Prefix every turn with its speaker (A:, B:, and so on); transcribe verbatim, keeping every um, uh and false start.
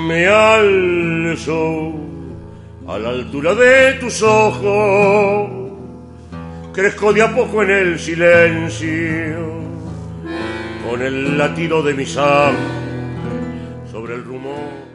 A: Me alzo a la altura de tus ojos, crezco de a poco en el silencio, con el latido de mi sangre sobre el rumor